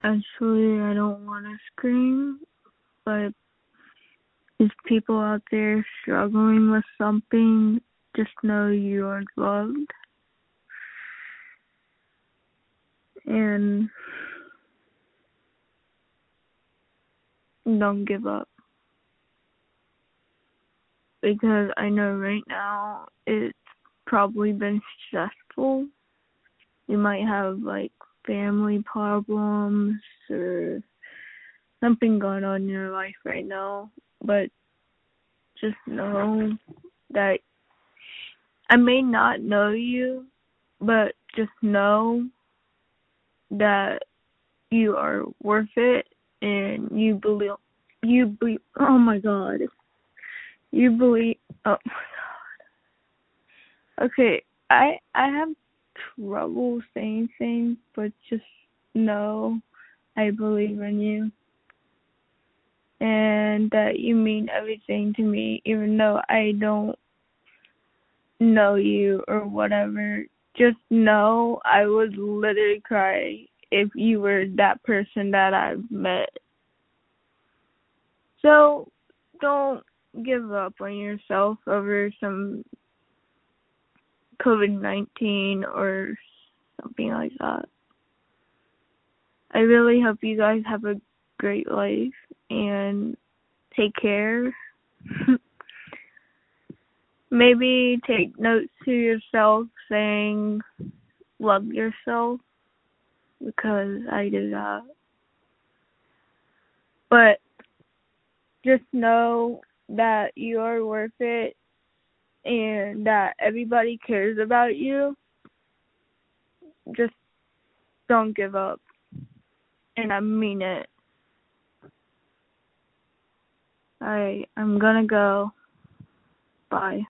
Actually, I don't want to scream, but if people out there struggling with something, just know you are loved. And don't give up. Because I know right now it's probably been stressful. You might have like family problems or something going on in your life right now, but just know that I may not know you, but just know that you are worth it and oh my god. You believe oh okay, I have trouble saying things, but just know I believe in you and that you mean everything to me, even though I don't know you or whatever. Just know I would literally cry if you were that person that I've met. So don't give up on yourself over some COVID-19 or something like that. I really hope you guys have a great life and take care. Maybe take notes to yourself saying love yourself because I do that. But just know that you are worth it and that everybody cares about you. Just don't give up. And I mean it. Alright, I'm gonna go. Bye.